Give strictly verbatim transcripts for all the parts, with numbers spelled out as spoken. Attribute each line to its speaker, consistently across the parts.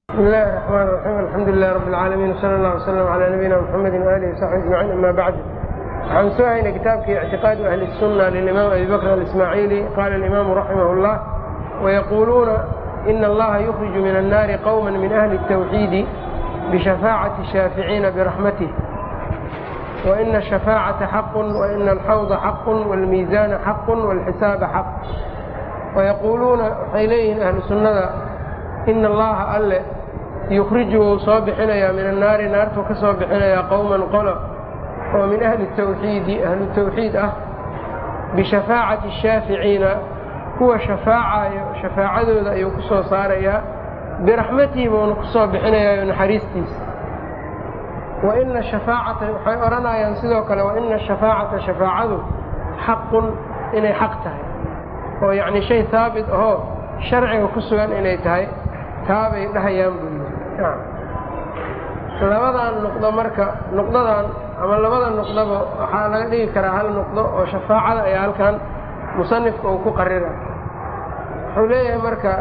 Speaker 1: بسم الله الرحمن الرحيم. الحمد لله رب العالمين، وصلى الله وسلم على نبينا محمد وآله وصحبه أجمعين. أما بعد، عن سؤال كتاب في اعتقاد أهل السنة للإمام أبي بكر الإسماعيلي. قال الإمام رحمه الله: ويقولون إن الله يخرج من النار قوما من أهل التوحيد بشفاعة الشافعين برحمته، وإن الشفاعة حق، وإن الحوض حق، والميزان حق، والحساب حق. ويقولون إليه أهل السنة إن الله ألا يخرجه صابحنا من النار نارته كصابحنا قوما قلوا ومن أهل التوحيد أهل التوحيد أه بشفاعة الشافعين، هو شفاعة شفاعة ذا يقصوا صاريا برحمته ونقصوا بحنا ينحرستيس. وإن الشفاعة حيرنا ينسدوك لو إن الشفاعة شفاعة حق إني حقتها، ويعني شيء ثابت هو شرعي وكسوان إني تهي تابع لها ينبغي. نعم. labadan noqdo marka noqdadan ama labadan noqdaba waxa laga dhigi karaa hal noqdo oo shafaacada ay halkan musannifka uu ku qarira. Wuxuu leeyahay marka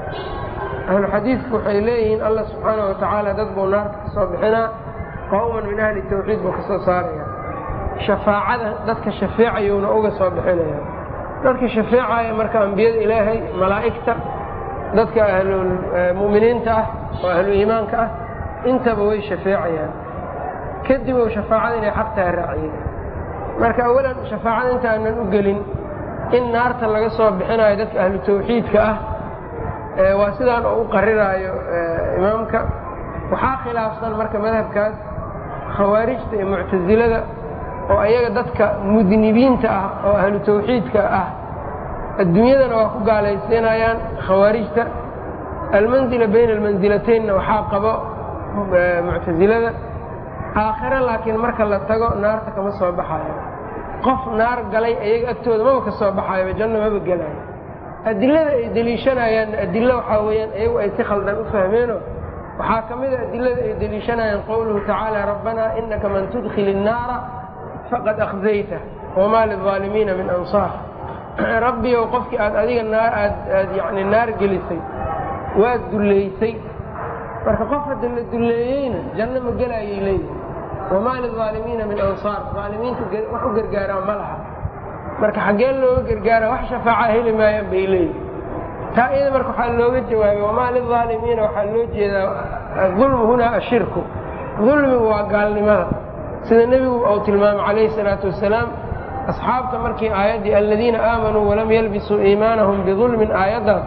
Speaker 1: ahlu xadiisku waxay leeyihiin Allah subhanahu wa ta'ala dad buu naar ka soo bixina qowman min ahli tawxiid buu ka soo saaraya. Shafaacada dadka shafeecayuna uga soo bixinaya. dadka shafeecaya marka ambiyada Ilaahay, malaa'ikta, dadka ahlul mu'miniinta ah oo ahlul iimaanka ah intaba way shafeecayaan. kadib oo shafaacada inay xaqtaa raaciyeen. marka awalan shafaacada inta aanan u gelin in naarta laga soo bixinayo dadka ahlu tawxiidka ah ee waa sidaan oo u qariraayo imaamka. waxaa khilaafsan marka madhabkaas khawaarijta iyo mu'tazilada oo ayaga dadka mudnibiinta ah oo ahlu tawxiidka ah adduunyadana waa ku gaalaysiinayaan. khawaarijta almanzila bayna almanzilatayn waxaa qabo mu'tazilada. aakhira laakiin marka la tago naarta kama soo baxayo. qof naar galay ayaga agtooda maba ka soo baxayo, janno maba gelayo. adilada ay daliishanayaan adilla waxaa weeyaan ayagu ay si khaldan u fahmeeno waxaa ka mid a adilada ay daliishanayaan qowluhu tacaala: rabbanaa inaka man tudkhili innaara faqad akhzaytah wamaa lilظaalimiina min ansaar. rabbiyow qofkii aad adiga naar aad aad yacni naar gelisay waad dulleysay. marka qof hadda la dulleeyeyna janno ma gelaayay leeyihin. wamaa lilظaalimiina min ansaar, aalimiinta wax u gargaaraa ma laha. marka xaggee looga gargaaraa? wax shafaaca heli maayaan bay leeyihin. taa iyada marka waxaa looga jawaabay wamaa lilظaalimiina waxaa loo jeedaa adulmu hunaa ashirku. dulmigu waa gaalnimada, sida nebigu uu tilmaamay calayhi salaatu wasalaam asxaabta markii aayaddii aladiina aamanuu walam yalbisuu iimaanahum bidulmin aayaddaas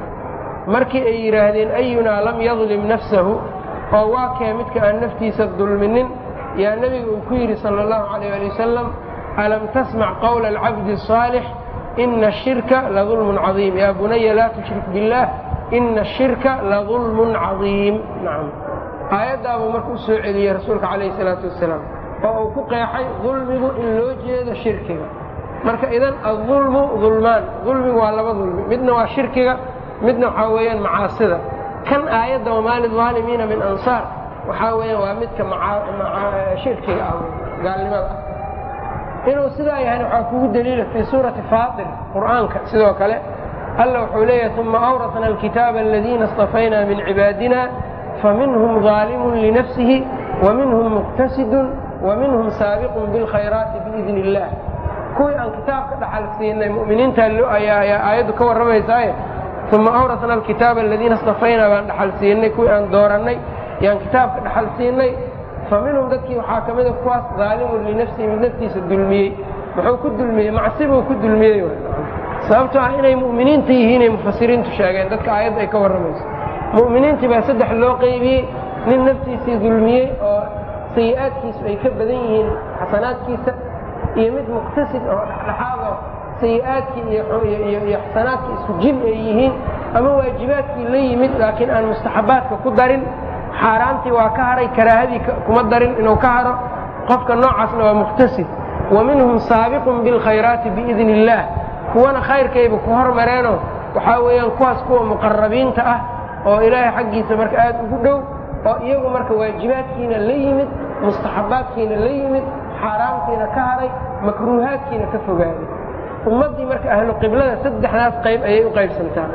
Speaker 1: markii ay yidhaahdeen ayunaa lam yadlim nafsahu, oo waa kee midka aan naftiisa dulminin, yaa nebiga uu ku yidhi sala allahu calayh ali wasalam: alam tasmac qawla alcabdi الصaalix ina ashirka ladulmun cadiim, yaa bunaya laa tushrik biاllah ina ashirka ladulmun cadiim. nacam. aayaddaabuu marka u soo celiyey rasuulka calayhi salaatu wasalaam oo uu ku qeexay dulmigu in loo jeedo shirkiga. marka idan adulmu dulmaan, dulmigu waa laba dulmi, midna waa shirkiga, midna waxaa weeyaan macaasida. kan aayadda wamaa lilظaalimiina min ansaar waxaa weeyaan waa midka shirkiga ah, gaalnimada ah. inuu sidaa yahayna waxaa kugu daliila fii suurati faatir qur'aanka. sidoo kale alla wuxuu leeyahay: uma awrasna alkitaaba aladiina اstafaynaa min cibaadina faminhum ظaalimun linafsihi waminhum muqtasidun waminhum saabiqun bilkhayraati biidni illah. kuwii aan kitaabka dhaxal siinay mu'miniinta ayaa aayaddu ka warramaysaaye uma awrasna alkitaaba aladiina istafaynaa baan dhaxal siinay, kuwii aan doorannay yaan kitaabka dhaxal siinay. fa minhum dadkii waxaa ka mida kuwaas daalimun linafsihi, mid naftiisa dulmiyey. muxuu ku dulmiyey? macsibuu ku dulmiyey. sababtoo ah inay mu'miniinta yihiinay mufasiriintu sheegeen dadka aayadda ay ka warramayso. mu'miniintii baa saddex loo qaybiyey: nin naftiisii dulmiyey oo sayi-aadkiisu ay ka badan yihiin xasanaadkiisa, iyo mid muqtasid oo dhexdhexaado sayi-aadkii iyo xasanaadkii isku jin ay yihiin, ama waajibaadkii la yimid laakiin aan mustaxabaadka ku darin, xaaraantii waa ka haray, karaahadii kuma darin inuu ka haro. qofka noocaasna waa muqtasid. wa minhum saabiqun bilkhayraati biidni illaah, kuwana khayrkayba ku hormareenoo waxaa weeyaan kuwaas kuwa muqarabiinta ah oo ilaahay xaggiisa marka aad ugu dhow, oo iyagu marka waajibaadkiina la yimid, mustaxabaadkiina la yimid, xaaraamkiina ka haray, makruuhaadkiina ka fogaaday. ummaddii marka ahlu qiblada saddexdaas qayb ayay u qaybsantaa.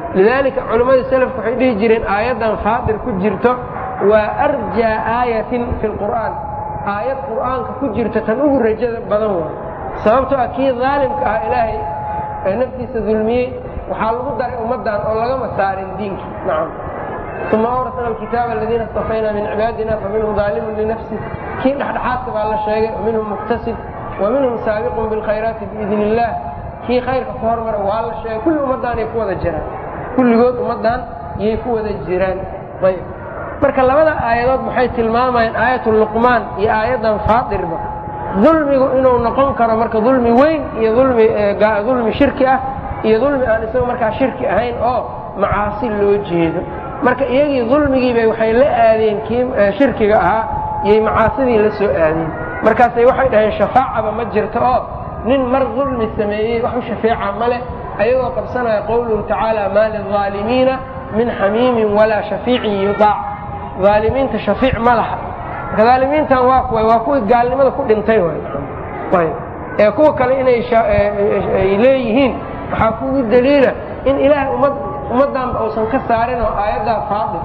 Speaker 1: lidaalika culammadii salafku waxay dhihi jireen aayaddan faadir ku jirto waa arjaa aayatin fi lqur'aan, aayad qur'aanka ku jirta tan ugu rajada badan waay. sababtoo ah kii daalimka ah ilaahay ee naftiisa dulmiyey waxaa lagu daray ummaddan oo lagama saarin diinkii. nacam uma awrasna alkitaaba aladiina istafayna min cibaadina faminhum daalimun linafsih, kii dhexdhexaadka baa la sheegay, waminhum muqtasid waminhum saabiqun bilkhayraati biidni illah, kii khayrka ku hormara waa la sheegay. kulli ummaddan ay ku wada jiraan, kulligood ummaddan yay ku wada jiraan. ayb marka labada aayadood maxay tilmaamayaan, aayatu luqmaan iyo aayaddan faadirba, dulmigu inuu noqon karo marka dulmi weyn iyo dulmi dulmi shirki ah iyo dulmi aan isaga markaa shirki ahayn oo macaasi loo jeedo. marka iyagii dulmigiibay waxay la aadeen kii shirkiga ahaa iyay macaasidii la soo aadeen. markaasay waxay dhaheen shafaacaba ma jirto oo nin mar dulmi sameeyey wax u shafeeca ma leh, ayagoo qabsanaya qowluhu tacaala maa lilظaalimiina min xamiimin walaa shafiicin yutaac. aalimiinta shafiic ma laha. marka aalimiintan waa kuwa waa kuwii gaalnimada ku dhintay waay. ee kuwa kale inay leeyihiin waxaa kugu daliila in ilaahay ummad ummaddanba uusan ka saarin oo aayaddaa faadir.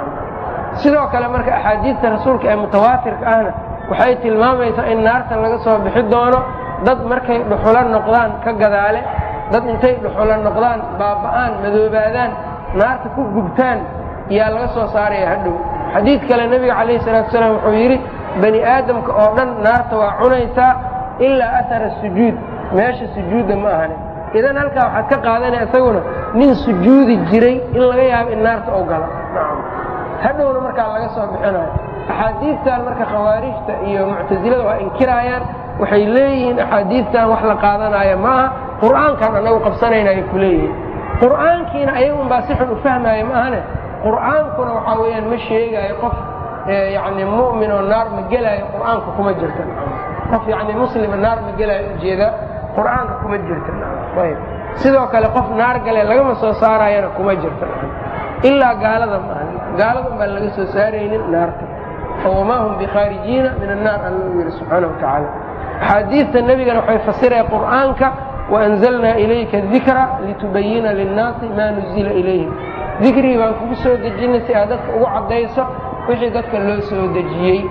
Speaker 1: sidoo kale marka axaadiista rasuulka ee mutawaatirka ahna waxay tilmaamaysaa in naarta laga soo bixi doono dad markay dhuxulo noqdaan ka gadaale, dad intay dhuxulo noqdaan baaba'aan madoobaadaan naarta ku gubtaan yaa laga soo saaraya hadhow. xadiid kale nebiga calayhi salaatu salaam wuxuu yidhi bani aadamka oo dhan naarta waa cunaysaa ilaa ahara sujuud, meesha sujuudda ma ahane. idan halkaa waxaad ka qaadanaya isaguna nin sujuudi jiray in laga yaabo in naarta oo gala hadhowna markaa laga soo bixinayo. axaadiistan marka khawaarijta iyo muctasilada waa inkiraayaan, waxay leeyihiin axaadiistan wax la qaadanaya maaha, qur'aankan anagu qabsanayna ay ku leeyihiin. qur'aankiina ayagunbaa si xun u fahmaya ma ahane, qur'aankuna waxaa weeyaan ma sheegaayo qof yani mu'min oo naar ma gelaayo, qur'aanka kuma jirta. qof yani muslima naar ma gelaayo ujeeda qur'aanka kuma jirta. ayb sidoo kale qof naar gale lagama soo saarayana kuma jirta ilaa gaalada maaha, gaalada un baan laga soo saaraynin naarta. oo wamaa hum bikhaarijiina min annaar alla u yidhi subxaana wa tacaala. axaadiista nebigana waxay fasiraya qur'aanka waanzalnaa ilayka dikra litubayina linnaasi maa nuzila ilayhim, dikrigii baan kugu soo dejinay si aad dadka ugu caddayso wixii dadka loo soo dejiyey.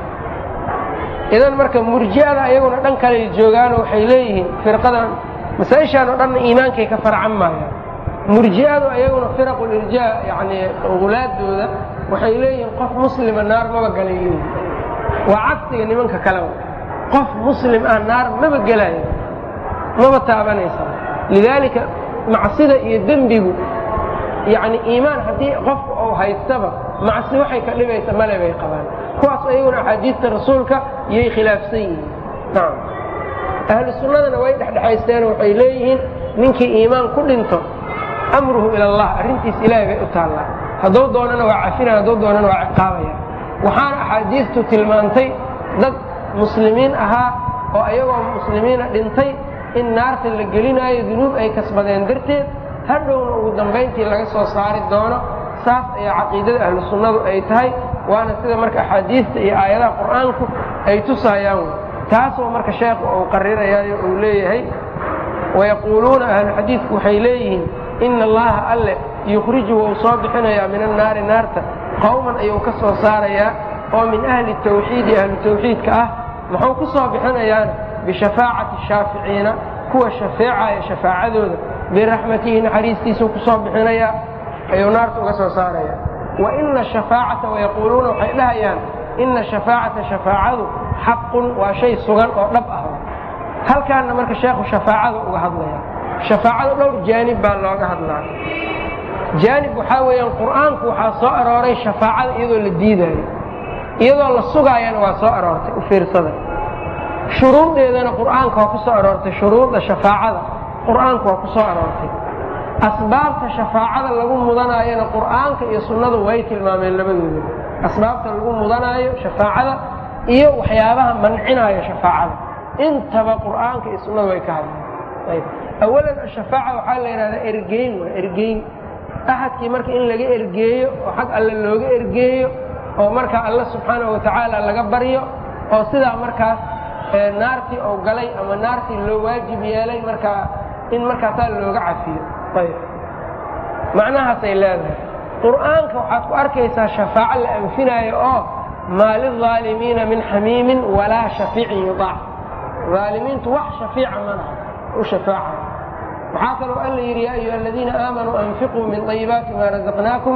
Speaker 1: idan marka murji'ada ayaguna dhan kale joogaano waxay leeyihiin firqadan masaa-ishaan oo dhanna iimaankay ka farcan maayaan. murji'adu ayaguna firaqulirjaa yani gulaadooda waxay leeyihiin qof muslima naar maba galay leeyihin. waa cagsiga nimanka kaleba, qof muslim ah naar maba gelaayo, maba taabanaysa. lidaalika macsida iyo dembigu yani iimaan haddii qofka uu haystaba macsi waxay ka dhibaysa male bay qabaan. kuwaas ayaguna axaadiista rasuulka yay khilaafsan yihiin. nacam ahlu sunnadana way dhexdhexaysteen waxay leeyihiin ninkii iimaan ku dhinto amruhu ila allah, arrintiis ilaahay bay u taallaa. hadduu doonana waa cafinaya, hadduu doonana waa ciqaabaya. waxaana axaadiistu tilmaantay dad muslimiin ahaa oo ayagoo muslimiina dhintay in naarta la gelinaayo dunuub ay kasbadeen darteed, hadhowna ugu dambayntii laga soo saari doono. saas ayaa caqiidada ahlu sunnadu ay tahay, waana sida marka axaadiista iyo aayadaha qur'aanku ay tusayaan. taasoo marka sheekhu uu qarirayaayo uu leeyahay wayaquuluuna ahluxadiidku waxay leeyihiin ina allaha alle yukhriju wou soo bixinayaa min annaari naarta qowman ayuu ka soo saarayaa oo min ahli tawxiidi ahlu tawxiidka ah. muxuu ku soo bixinayaana bishafaacati shaaficiina, kuwa shafeecaya shafaacadooda, biraxmatihi naxariistiisuu ku soo bixinayaa ayuu naarta uga soo saaraya. wa ina shafaacata wayaquuluuna waxay dhahayaan ina shafaacata shafaacadu xaqun waa shay sugan oo dhab ah. halkaana marka sheekhu shafaacada uga hadlaya. shafaacada dhowr jaanib baa looga hadlaa. jaanib waxaa weeyaan qur'aanku waxaa soo arooray shafaacada iyadoo la diidaayo, iyadoo la sugaayana waa soo aroortay. u fiirsada shuruudeedana qur'aanka waa ku soo aroortay, shuruudda shafaacada qur'aanku waa ku soo aroortay. asbaabta shafaacada lagu mudanaayona qur'aanka iyo sunnadu way tilmaameen labadooda. asbaabta lagu mudanaayo shafaacada iyo waxyaabaha mancinaayo shafaacada intaba qur'aanka iyo sunnadu way ka hadleen. awalan ashafaaca waxaa la yidhahdaa ergeyn. waa ergeyn axadkii marka in laga ergeeyo oo xag alle looga ergeeyo oo markaa alla subxaanahu watacaala laga baryo oo sidaa markaas naartii oo galay ama naartii loo waajib yeelay markaa in markaasaa looga cafiyo. ayb macnahaasay leedahay. qur'aanka waxaad ku arkaysaa shafaaco la anfinaayo oo maa lilظaalimiina min xamiimin walaa shafiicin yudaac. aalimiintu wax shaiica malaha u shafaacayo. waxaa kaloo alla yidhi yaa ayuha aladiina aamanuu anfiquu min طayibaati ma razaqnaakum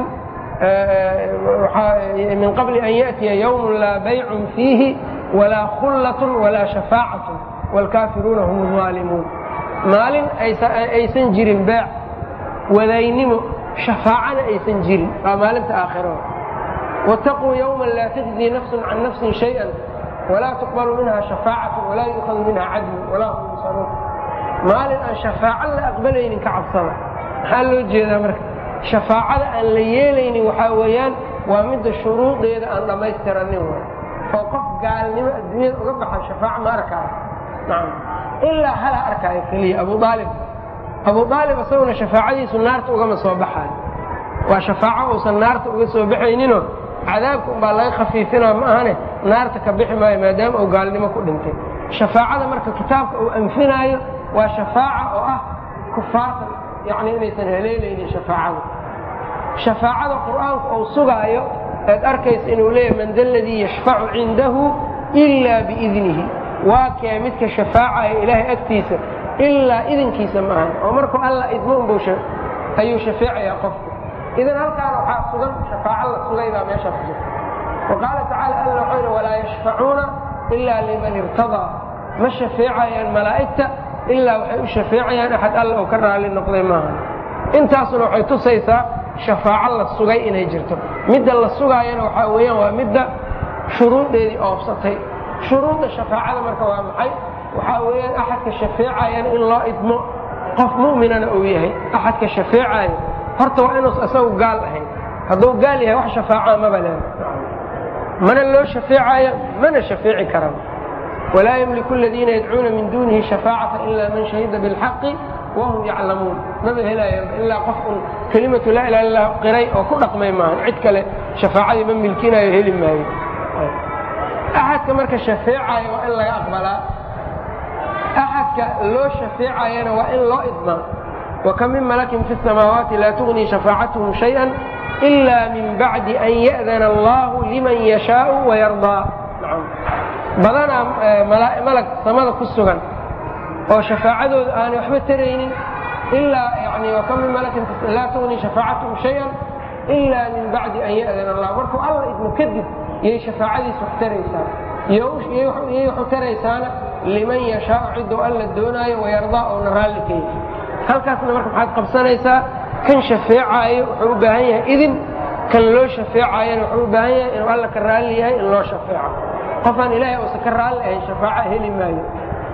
Speaker 1: min qabli an yaأtiya ywm laa baycun fiihi walaa khullat walaa shafaacatu wاlkaafiruuna hum الظaalimuun. maalin aysan jirin beec, wadaynimo, shafaacana aysan jirin, waa maalinta aakhiro. wاtaquu ywma laa tajzii nafsu can nafsin shayئa walaa tuqbalu minha shafaacatu walaa yu'khadu minha cadlu walaa hum yunsaruun. maalin aan shafaaco la aqbalaynin ka cabsada. maxaa loo jeedaa marka? shafaacada aan la yeelaynin waxaa weeyaan waa midda shuruudeeda aan dhammaystiranin way oo qof gaalnimo adduunyada uga baxa shafaaco ma arkaayo. nacam ilaa hala arkaayo keliya abu aalib abu aalib isaguna shafaacadiisu naarta ugama soo baxaayo. waa shafaaco uusan naarta uga soo baxayninoo cadaabka unbaa laga khafiifinaa ma ahane naarta ka bixi maayo maadaama uu gaalnimo ku dhintay. shafaacada marka kitaabka uu anfinaayo waa shafaaca oo ah kufaarta yani inaysan haleelaynin shafaacada. shafaacada qur'aanku uu sugaayo aad arkaysa inuu leeyahay man da ladii yashfacu cindahu ilaa biidnihi. waa kee midka shafaacaya ilaahay agtiisa ilaa idinkiisa ma ahan oo markuu alla idmo unbu ayuu shafeecayaa qofku. idan halkaan waxaa sugan shafaaco la sugay baa meeshaas jirta. waqaala tacaala alla wuxuu yidhi walaa yashfacuuna ilaa liman irtadaa. ma shafeecayaan malaa'igta ilaa waxay u shafeecayaan axad alla oo ka raali noqday maaha. intaasuna waxay tusaysaa shafaaco la sugay inay jirto. midda la sugaayana waxaa weeyaan waa midda shuruudeedii oobsatay. shuruudda shafaacada marka waa maxay? waxaa weeyaan axadka shafeecayana in loo idmo, qof mu'minana uu yahay. axadka shafeecayo horta waa inuus isagu gaal ahayn. hadduu gaal yahay wax shafaaca maba leha, mana loo shafeecayo mana shafeeci karaan. walaa ymliku aladiina yadcuuna min duunihi shafaacata ila man shahida bilxaqi wahum yaclamuun. maba helayan ilaa qof un kelimatu laa ilaha illa qiray oo ku dhaqmay maahan. cid kale shafaacadii ma milkinayo, heli maayo. axadka marka shafeecayo waa in laga aqbalaa. axadka loo shafeecayana waa in loo idmaa. وkم min mlk في السmاawaaتi laa تغني شhفاacatهm شhayئا إlا min baعdi أn yأdن الlah لman yشhaaء ويرضىa. badanaa malag samada ku sugan oo shafaacadooda aanay waxba taraynin ilaa n وkم min mlk laa تغني شhفاacatهm شhayئا إlا min baعdi أn yأdن الlah. markuu alla idmo kadib yay shafaacadiis wax taraysaa. yay waxu taraysaana liman yشhaaء ciduu alla doonaayo ويرضىa oona raalli ka yahay. halkaasna marka maxaad qabsanaysaa? kan shafeecaayo wuxuu u baahan yahay idin, kan loo shafeecaayana wuxuu u baahan yahay inuu alla ka raalli yahay in loo shafeeco. qofaan ilaahay uusan ka raalli ahayn shafaaco heli maayo.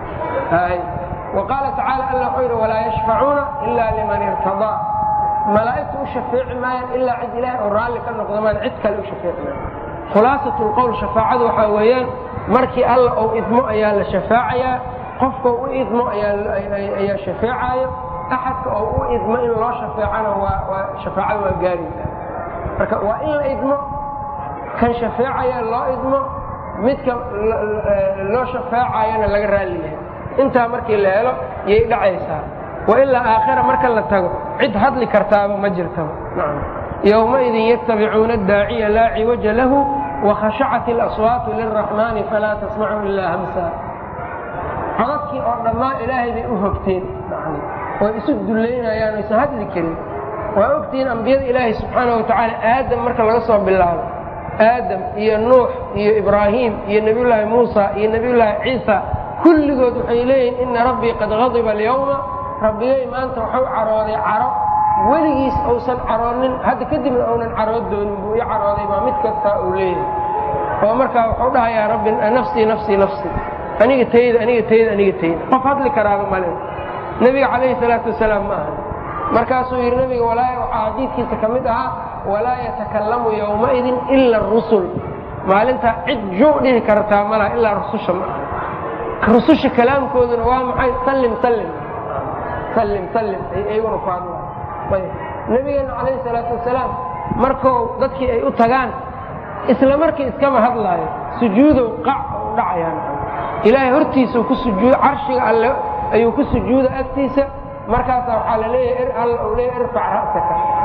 Speaker 1: wa qaala tacaala alla wuxuu yidhi walaa yashfacuuna ilaa liman irtadaa. malaa'igtu u shafeeci maayaan ilaa cid ilaahay oo raalli ka noqdo maan cid kale u shafeeci maayo. khulaasatu lqowl shafaacadu waxaa weeyaan markii alla ou idmo ayaa la shafaacayaa. qofka u idmo ayaa shafeecaayo. axadka oo u idmo in loo shafeecana shafaacada waa gaaraysaa. marka waa in la idmo, kan shafeecaya loo idmo, midka loo shafeecayana laga raalli yahay. intaa markii la helo yay dhacaysaa. wailaa aakhira marka la tago cid hadli kartaaba ma jirtaba. yowmaidin yatabicuuna adaaciya laa ciwaja lahu wakhashacat اlaswaatu lilraxmaani falaa tasmacu ilaa hamsa. codadkii oo dhammaan ilaahay bay u hogteen oy isu dullaynayaan o aysan hadli karin. waa ogtihiin ambiyada ilaahay subxaana wa tacaala aadam marka laga soo bilaabo aadam iyo nuux iyo ibraahim iyo nebiyullaahi muusa iyo nebiyullaahi ciisa kulligood waxay leeyihiin ina rabbii qad hadiba alyawma. rabbigay maanta waxuu carooday caro weligiis uusan caroonin, hadda kadibna uunan carood doonin buu ii carooday baa mid kastaa uu leeyahay. oo markaa wuxuu dhahayaa rabbi nafsii nafsii nafsii, aniga tayda aniga tayda aniga tayda. qof hadli karaaba male. nebiga calayhi salaatu wasalaam ma ahan. markaasuu yidhi nebiga walaa waxaa xadiidkiisa ka mid ahaa walaa yatakallamu yowmaidin ila arusul. maalintaa cid juu dhihi kartaa malaha ilaa rususha ma aha. rususha kalaamkooduna waa maxay? sallim sallim sallim sallim ay ayguna ku hadlaan. ayb nebigeena calayhi salaatu wasalaam markuu dadkii ay u tagaan isla markii iskama hadlaayo, sujuudow qac u dhacayaan. ilaahay hortiisau ku sujuud, carshiga alle ayuu ku sujuuda agtiisa. markaasaa waxaa la leeyahay alla uu leeyahay irfac ra'saka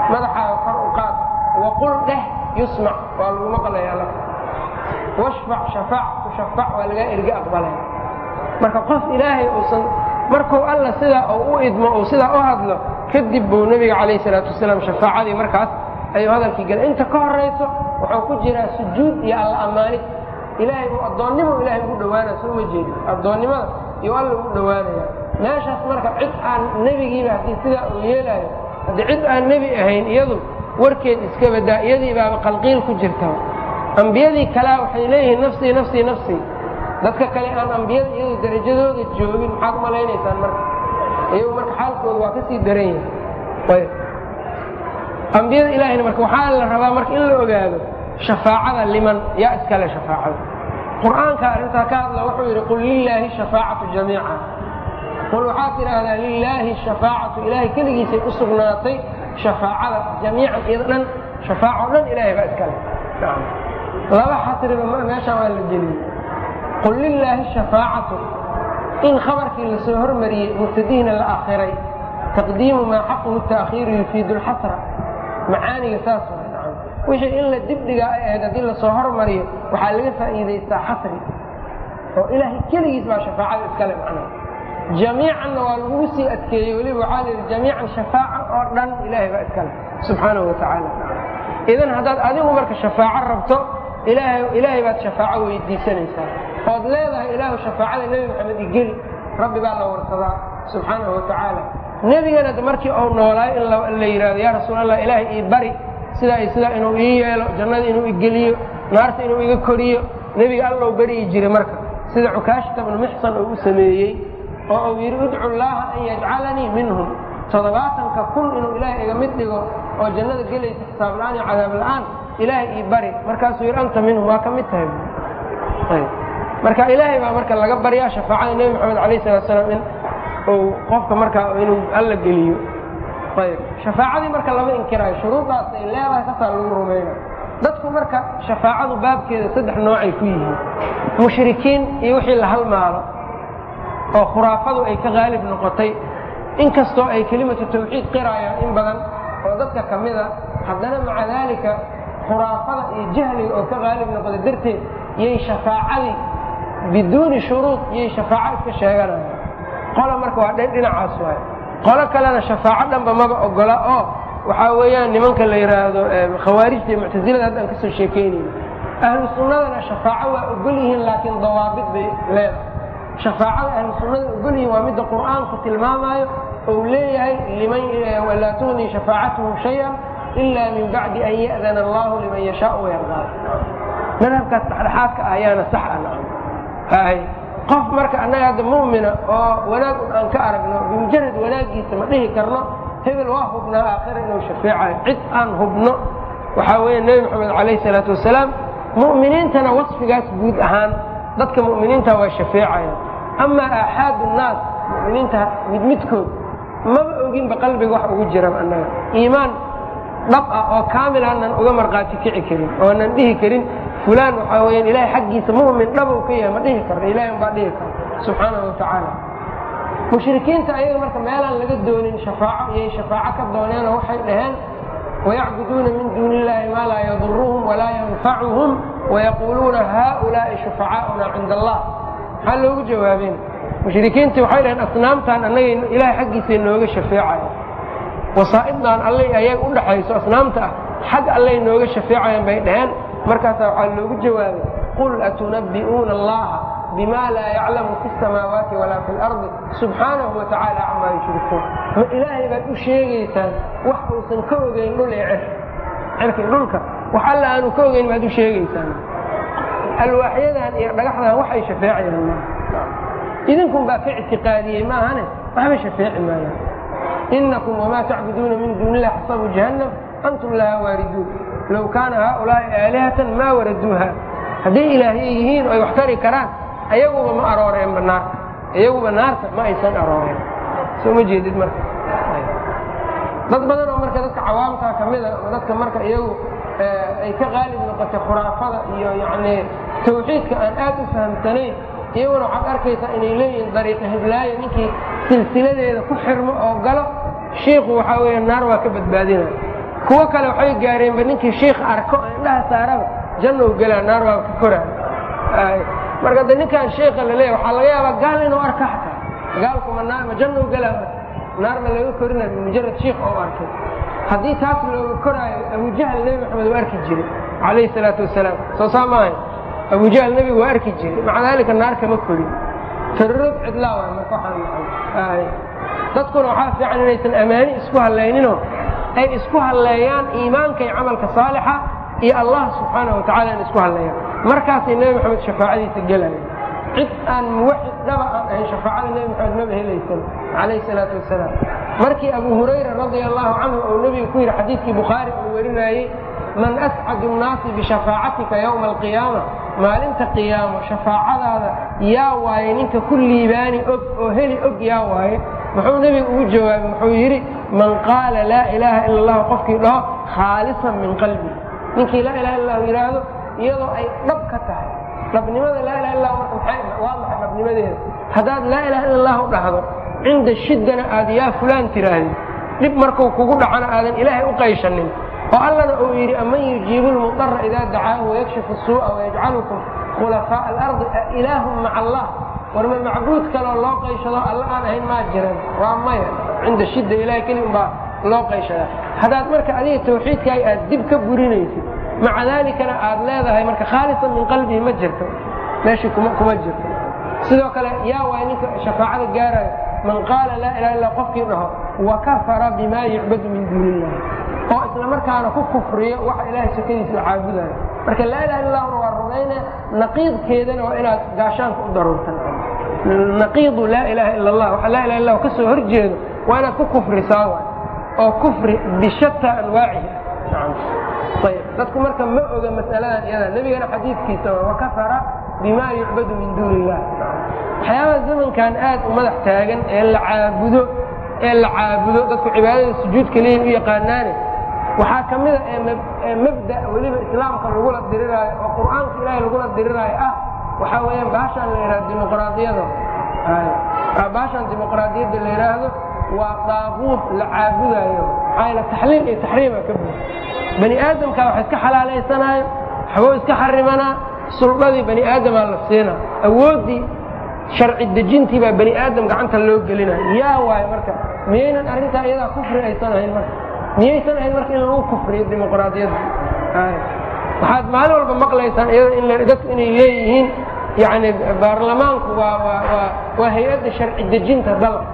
Speaker 1: madaxaaga kor u qaad waqul dheh yusmac waa lagu maqlayaa la washfac shafaac tushafac waa lagaa erga aqbalaya marka qof ilaahay uusan markuu alla sidaa uu u idmo uu sidaa u hadlo kadib buu nabiga calayhi salaatu wasalaam shafaacadii markaas ayuu hadalkii galay inta ka horayso wuxuu ku jiraa sujuud iyo alla ammaanid ilaahay uu addoonnimo ilaahay ugu dhowaanaya soo ma jeedin addoonnimada iyo alla ugu dhowaanaya meeshaas marka cid aan nebigiiba haddii sidaa uu yeelaayo haddii cid aan nebi ahayn iyadu warkeed iska badaa iyadii baaba qalqiil ku jirta ambiyadii kalea waxay leeyihiin nafsii nafsii nafsii dadka kale aan ambiyada iyadu darajadooda joogin maxaad umalaynaysaan marka iyagu marka xaalkooda waa kasii daran yahay ambiyada ilaahayna marka waxaa la rabaa marka in la ogaado shafaacada liman yaa iskale shafaacada qur'aanka arrintaa ka hadla wuxuu yidhi qul lilaahi shafaacatu jamiica qul waxaad tidhaahdaa lilaahi shafaacatu ilaahay keligiisay u sugnaatay shafaacada jamiican iyada dhan shafaaco dhan ilaahay baa iskale laba xasriba meeshaan waa la geliyey qul lilaahi shafaacatu in khabarkii lasoo hormariyey mubtadihiina la akhiray taqdiimu maa xaquhu ta'khiiru yufiidu lxasra macaaniga saas wixii in la dibdhigaa ay ahayd haddii lasoo hormariyo waxaa laga faa'iidaystaa xasri oo ilaahay keligiis baa shafaacada iskale macnaha jamiicanna waa lagugu sii adkeeyey weliba waxaa la yidhi jamiican shafaaca oo dhan ilaahay baa iskale subxaanahu watacaala idan haddaad adigu marka shafaaco rabto ilaahay ilaahay baad shafaaco weydiisanaysaa ood leedahay ilaahu shafaacada nebi maxamed igeli rabbi baa la warsadaa subxaanahu watacaala nebigana markii uu noolaayo in la yidhahdo yaa rasuul allah ilaahay ii bari sidaa iyo sidaa inuu ii yeelo jannada inuu igeliyo naarta inuu iga koriyo nebiga allow baryi jiray marka sida cukaashta bnu mixsan uu u sameeyey oo uu yidhi udcu llaaha an yajcalanii minhum toddobaatanka kun inuu ilaahay iga mid dhigo oo jannada gelaysa xisaab la'aan iyo cadaab la'aan ilaahay ii bari markaasuu yidhi anta minhum waa ka mid tahay marka ilaahay baa marka laga baryaa shafaacada nebi maxamed alayh salatu salaam in uu qofka markaa inuu alla geliyo ayb shafaacadii marka lama inkiraayo shuruudaas ay leedahay kasaa lagu rumayna dadku marka shafaacadu baabkeeda saddex noocay ku yihiin mushrikiin iyo wixii la halmaalo oo khuraafadu ay ka qaalib noqotay inkastoo ay kelimatu tawxiid qiraayaan in badan oo dadka ka mida haddana maca daalika khuraafada iyo jahliga oo ka qaalib noqday darteed yay shafaacadii biduuni shuruud yay shafaaco iska sheeganayaan qola marka waa dhan dhinacaas waay qolo kalena shafaaco dhanba maba ogola oo waxaa weeyaan nimanka la yidhaahdo khawaarijta iyo muctasilada haddaan kasoo sheekeynayno ahlu sunnadana shafaaco waa ogol yihiin laakiin dawaabid bay leedahay shafaacada ahlu sunnada ogol yihiin waa midda qur'aanku tilmaamaayo ou leeyahay liman laa tugnii shafaacatuhum shayan ila min bacdi an ya'dana allahu liman yashaau wayardaa madhabkaas dhexdhexaadka ah ayaana sax ah qof marka annaga hadda mu'mina oo wanaag un aan ka aragno bimujarad wanaagiisa ma dhihi karno hebel waa hubnaa aakhira inuu shafeecayo cid aan hubno waxaa weeye nebi maxamed calayhi salaatu wasalaam mu'miniintana wasfigaas guud ahaan dadka mu'miniinta waa shafeecayaan amaa aaxaadu nnaas mu'miniinta mid midkood maba oginba qalbiga wax ugu jiran annaga iimaan dhab ah oo kaamil aanan uga markhaati kici karin oonan dhihi karin fulaan waxaa weyaan ilaahay xaggiisa mu'min dhabow ka yahay ma dhihi karna ilahay un baa dhihi kara subxaanahu watacaala mushrikiinta ayaga marka meelaan laga doonin shafaaco iyay shafaaco ka dooneenoo waxay dhaheen wayacbuduuna min duuni illahi maa laa yaduruhum walaa yanfacuhum wayaquuluuna haaulaa'i shufacaa'una cinda allah maxaa loogu jawaabeen mushrikiintii waxay dhaheen asnaamtaan annagay ilahay xaggiisay nooga shafeecayan wasaa'idnaan allay ayaga u dhaxayso asnaamta ah xag allay nooga shafeecayaan bay dhaheen markaasaa waxaa loogu jawaabay qul atunabbi'uuna allaha bima laa yaclamu fi samaawaati walaa fi lardi subxaanahu watacaala camaa yushrikuun ma ilaahay baad u sheegaysaan wax uusan ka ogeyn dhul ee cer cerkii dhulka wax alla aanu ka ogeyn baad u sheegaysaan alwaaxyadan iyo dhagaxdan waxay shafeecayaan ma idinkun baa ka ictiqaadiyey maahane waxba shafeeci maayaan inakum wamaa tacbuduuna min duuni illahi xasabu jahannam antum lahaa waariduun low kaana haaulaa'i aalihatan maa waraduuha hadday ilaahye yihiin oy wax tari karaan ayaguba ma arooreenba naarta iyaguba naarta ma aysan arooreen soo ma jeedid marka dad badan oo marka dadka cawaamkaa ka mida oo dadka marka iyagu ay ka qaalib noqotay khuraafada iyo yacnii tawxiidka aan aad u fahamsanayn iyaguna waxaad arkaysaa inay leeyihiin dariiqa hiblaayo ninkii silsiladeeda ku xirmo oo galo shiiku waxaa weeye naar waa ka badbaadinaya kuwa kale waxay gaareen ba ninkii sheekh arko indhaha saaraba janno u galaa naar waa ka koraa marka ninkan sheekh la leeyahay waxa laga yaabaa gaal inuu arko xataa gaalku ma naama janno u galaa naar ma laga korina mujarrad sheekh oo arkay haddii taas looga koraayo Abu Jahl Nabi Maxamed waa arki jiray alayhi salaatu wasalaam soo saamaay Abu Jahl Nabi waa arki jiray maca dalika naar kama korin tarrud cidlaa waa marka waxaan dadkuna waxaa fiican inaysan amaani isku haleynino ay isku haleeyaan iimaanka iyo camalka saalixa iyo Allah subhanahu wa ta'ala isku haleeyaan markaas Nabi Maxamed shafaacadiisa galay cid aan muwahhid daba aan shafaacada Nabi Maxamed ma helaysan alayhi salaatu wasalaam markii Abu Hurayra radiyallahu anhu oo Nabi ku yiri xadiiskii Bukhari oo warinayay man as'adu an-nas bi shafaacatika yawm al-qiyamah maalinta qiyaamo shafaacadaada yaa waaye ninka kulli baani og oo heli og yaa waaye wuxuu Nabi ugu jawaabay wuxuu yiri man qaala la ilaha illa Allah qofkii dhaho khaalisan min qalbi ninkii la ilaha illa Allah yiraahdo iyadoo ay dhab ka tahay dhabnimada la ilaha illa Allah waxay waa maxay dhabnimadeeda hadaad la ilaha illa Allah dhahdo inda shiddana aad yaa fulaan tiraahdo dib markuu kugu dhacana aadan ilaahay u qayshanin oo allana uu yiri aman yujibul mudarra idha da'aahu wa yakshifu as-su'a wa yaj'alukum khulafa al-ard ilahum ma'a Allah warma macbuud kala loo qayshado alla aan ahayn ma jiran waa maya inda shidda ilaahay kaliya ba loo qayshada hadaad marka adiga tawxiidka aad dib ka burinaysid maca dalika aad leedahay marka khaalisan min qalbi ma jirto meeshii kuma kuma jirto sidoo kale yaa waa ninka shafaacada gaaray man qaala la ilaha illa qofkii dhaho wa kafara bima yu'badu min dunillah oo isla markaana ku kufriyo waxa ilaahay shakadiisa caabudayo marka la ilaha illa huwa rumayna naqiidkeedana waa inaad gaashaanka u daruurtan naqiid la ilaha illa Allah wa la ilaha illa huwa kasoo horjeedo waa inaad ku kufrisaa oo kufri bishatta anwaacihi طيب dadku marka ma oga mas'aladan iyada nabigana xadiiskiisa waa kafara bima yu'badu min dunillah waxyaaba zamankan aad u madax taagan ee la caabudo ee la caabudo dadku cibaadada sujuud kaliya u yaqaanaan waxa kamida ee mabda waliba islaamka lagu la diriraayo oo quraanka ilaahay lagu la diriraayo ah waxa weeyaan baashan la yiraahdo dimuqraadiyada ay baashan dimuqraadiyada la yiraahdo waa daaquud la caabudayo ayna tahliil iyo tahriim ka buux bani aadamka waxa iska xalaalaysanaayo xawo iska xarimana sulbadii bani aadam la siina awoodi sharci dejintii baa bani aadam gacanta loo gelinayo yaa waay marka miyaynan arrinta iyada kufri ay sanayn marka miyaysan ahayn marka in lagu kufriyo dimuqraadiyada ay waxaad maalin walba maqlaysaan iyada in la dadku inay leeyihiin yani baarlamaanku waa waa waa hay'adda sharci dejinta dalka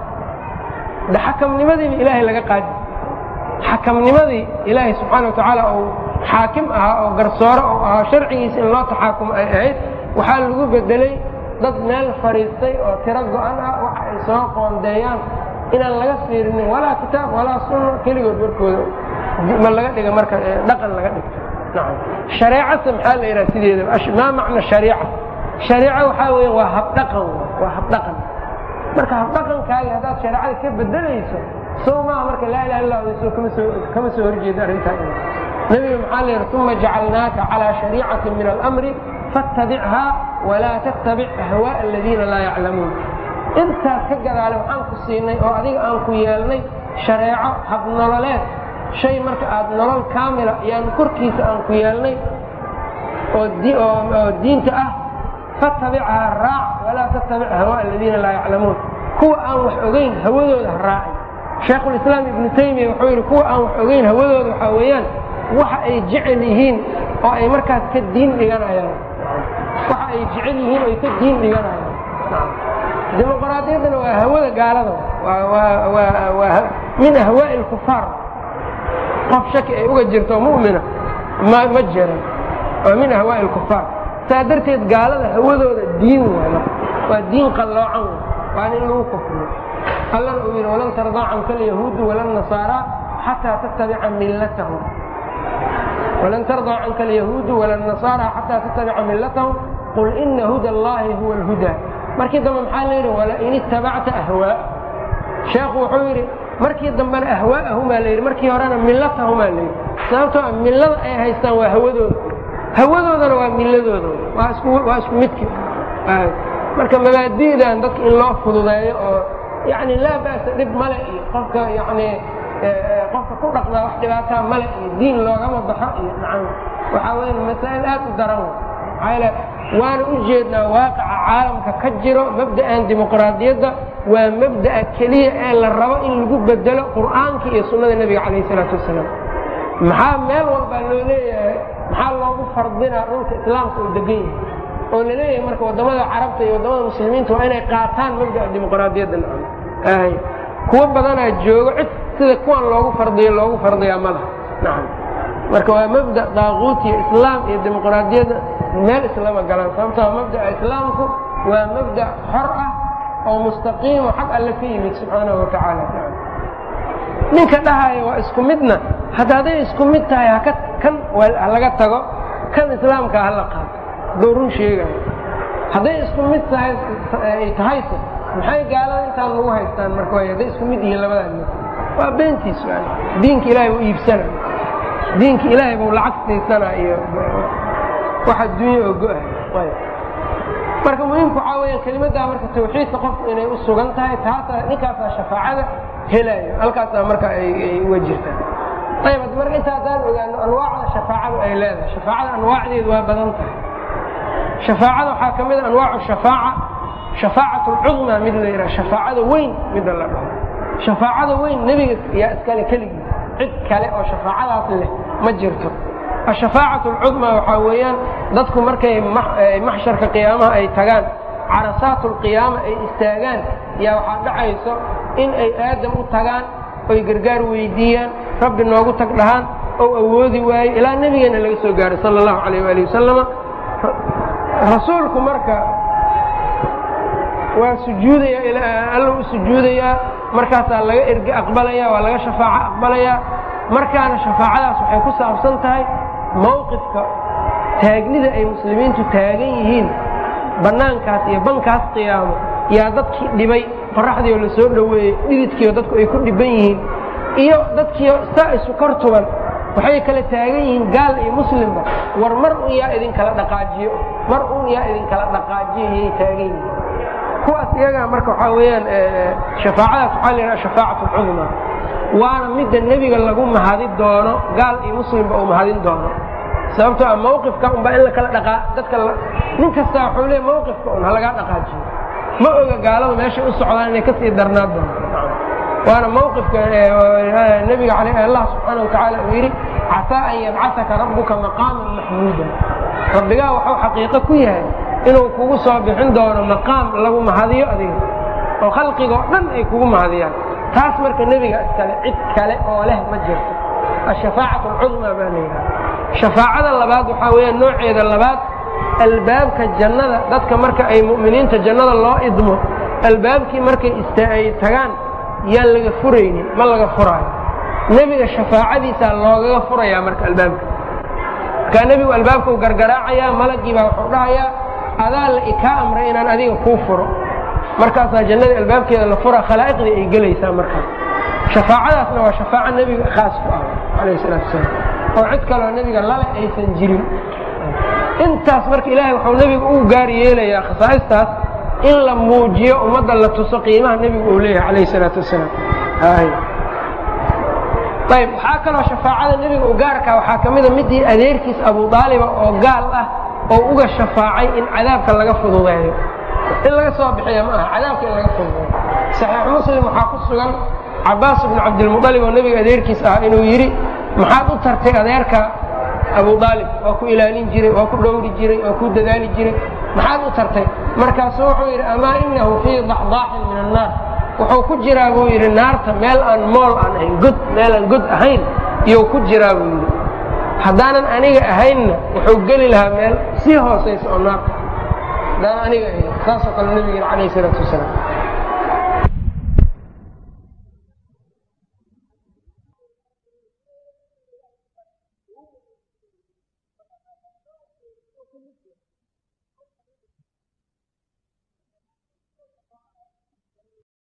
Speaker 1: da xakamnimadii ilaahay laga qaadi xakamnimadii ilaahay subhanahu wa ta'ala oo xaakim ah oo garsooro oo ah sharcigiisa in loo taxaakumo ay ahayd waxa lagu bedelay dad meel fariistay oo tiro go'an ah waxa ay soo qoondeeyaan inaan laga fiirin wala kitaab wala sunno kaligood warkooda ma laga dhiga marka dhaqan laga dhigto nacam shariica maxaa la yiraahdaa sideeda ma macna shariica shariica waxa weeye waa hab dhaqan waa hab dhaqan marka hab dhaqankaaga hadaad shariicada ka bedelayso soo ma marka la ilaha illa Allah soo kama soo kama soo horjeeda arrinta nabi maxamed thumma ja'alnaaka ala sharii'atin min al-amri fattabi'ha wa la tattabi' ahwa' alladhina la ya'lamun inta ka gadaale waxaan ku siinay oo adiga aan ku yeelnay shariico hab nololeed shay marka aad nolol kaamila yaan korkiisa aan ku yeelnay oo diinta ah fattabi'ha raac wa la tattabi' ahwa' alladhina la ya'lamun kuwa aan wax ogeyn hawadooda raacay sheekh al-islaam ibn taymiyyah wuxuu yiri kuwa aan wax ogeyn hawadooda waxa weeyaan waxa ay jecel yihiin oo ay markaas ka diin dhiganayaan waxa ay jecel yihiin oo ay ka diin dhiganayaan dimuqraadiyadana waa hawada gaalada waa waa min ahwaa'i al-kuffar qof shaki ay uga jirto mu'mina ma ma jira waa min ahwaa'i al-kuffar saadarteed gaalada hawadooda diin waa diin qalloocan waa in lagu kufriyo الله يقول ولن ترضى عنك اليهود ولا النصارى حتى تتبع ملتهم ولن ترضى عنك اليهود ولا النصارى حتى تتبع ملتهم قل إن هدى الله هو الهدى مركي دم محالير ولا إن اتبعت أهواء شيخ وحويري مركي دم أهواءهما لير مركي ورانا ملتهما لير سنوتوا ملت أي هيستان وهودو هودو ذا وملتو ذا واسكو واسكو متك مركي مبادئ ذا عندك إن الله فضل يعني لا بأس رب ملئي قفك يعني qofka ku dhaqmaa wax dhibaataa male iyo diin loogama baxo iyo nacam waxaa weya masaa'il aad u daran maxaa waana u jeednaa waaqaca caalamka ka jiro mabda'an dimuqraadiyadda waa mabda'a keliya ee la rabo in lagu bedelo qur'aanka iyo sunnada nebiga calayh isalaatu wasalaam maxaa meel walbaa loo leeyahay maxaa loogu fardinaa dhulka islaamka uu degan yahay oo la leeyahay marka waddamada carabta iyo waddamada muslimiinta waa inay qaataan mabda'a dimuqraadiyadda nacam ay kuwa badanaa joogo cid sida kuwan loogu fardiyo loogu fardiyaa ma laha nacam marka waa mabda' daaquut iyo islaam iyo dimuqraadiyadda meel islama galaan sababtoo mabda'a islaamku waa mabda' xor ah oo mustaqiimo xag alle ka yimid subxaanahu watacaala ninka dhahaya waa isku midna hadda hadday isku mid tahay haka kan halaga tago kan islaamka hala qaato hadduu run sheegayo hadday isku mid tahay ay tahayse maxay gaalada intaan lagu haystaan marka way hadday isku mid yihiin labadaa mid waa beentiis diinka ilaahay buu iibsana diinka ilaahay buu lacag saysanaa iyo wax adduunya oo go-ah marka muhiimku waxaa weya kelimaddaa marka tawxiidka qofku inay u sugan tahay taasaa ninkaasaa shafaacada helaayo halkaasaa marka ay uga jirtaa ayb marka inta haddaan ogaano anwaacda shafaacadu ay leedahay shafaacada anwaacdeedu waa badan tahay shafaacada waxaa ka mid a anwaacu shafaaca shafaacat alcudmaa mid la yidhaha shafaacada weyn midda la dhaho shafaacada weyn nebiga yaa iskale keligiis cid kale oo shafaacadaas leh ma jirto ashafaacat alcudmaa waxaa weeyaan dadku markay maxsharka qiyaamaha ay tagaan carasaat lqiyaama ay istaagaan yaa waxaa dhacayso in ay aadam u tagaan oy gargaar weydiiyaan rabbi noogu tag dhahaan ou awoodi waayo ilaa nebigeena laga soo gaaray sala allahu calayh waali wasalama rasuulku marka waa sujuudayaa alla u sujuudayaa markaasaa laga erge aqbalaya waa laga shafaaco aqbalayaa markaana shafaacadaas waxay ku saabsan tahay mawqifka taagnida ay muslimiintu taagan yihiin bannaankaas iyo bankaas qiyaamo yaa dadkii dhibay qoraxdiioo la soo dhoweeyey dhididkiio dadku ay ku dhiban yihiin iyo dadkiio saa isu kor tuban waxay kala taagan yihiin gaal iyo muslimba war mar un yaa idinkala dhaqaajiyo mar un yaa idinkala dhaqaajiyo yay taagan yihiin kuwaas iyagaa marka waxaa weeyaan shafaacadaas waxaa la yidhaha shafaacatu alcudmaa waana midda nebiga lagu mahadi doono gaal iyo muslimba uu mahadin doono sababtoo a mawqifka unbaa in lakala dhaqaa dadka nin kastaa waxuu leey mawqifka un halagaa dhaqaajiyo ma oga gaalada meeshay u socdaan inay kasii darnaa doonto waana mawqifka nebiga allah subxaana watacaala uu yidhi casaa an yabcataka rabbuka maqaaman maxmuuda rabbigaa waxuu xaqiiqo ku yahay inuu kugu soo bixin doono maqaam lagu mahadiyo adiga oo khalqigoo dhan ay kugu mahadiyaan taas marka nebiga iskale cid kale oo leh ma jirto ashafaacat alcudmaa baa layidhaha shafaacada labaad waxaa weeyaan nooceeda labaad albaabka jannada dadka marka ay mu'miniinta jannada loo idmo albaabkii markay ay tagaan yaan laga furaynin ma laga furaayo nebiga shafaacadiisaa loogaga furayaa marka albaabka markaa nebigu albaabkau gargaraacayaa malagii baa wuxuu dhahayaa adaa la ikaa amray inaan adiga kuu furo markaasaa jannada albaabkeeda la fura khalaa'iqdii ay gelaysaa markaas shafaacadaasna waa shafaaco nebiga khaas ku ah calayh salaatu wasalaam oo cid kaloo nebiga lale aysan jirin intaas marka ilaahay wuxuu nebiga uu gaar yeelayaa khasaa'istaas in la muujiyo ummadda la tuso qiimaha nebigu uu leeyahay calayh salaatu wasalaam ayb waxaa kaloo shafaacada nebiga u gaarkaa waxaa ka mida midii adeerkiis abu daaliba oo gaal ah oo uga shafaacay in cadaabka laga fududeeyo in laga soo bixiya ma aha cadaabka in laga fududeeyo saxiix muslim waxaa ku sugan cabaas ibnu cabdilmuطalib oo nebiga adeerkiis ah inuu yidhi maxaad u tartay adeerka abu aalib waa ku ilaalin jiray waa ku dhowri jiray waa ku dadaali jiray maxaad u tartay markaasuu wuxuu yidhi amaa inahu fii daxdaaxin min annaar wuxuu ku jiraa buu yidhi naarta meel aan mool aan ahayn god meel aan god ahayn iyou ku jiraa buu yidhi haddaanan aniga ahaynna wuxuu geli lahaa meel sii hoosaysa oo naarta haddaanan aniga ahayn saasoo kale nebigeena calayh isalaatu wasalaam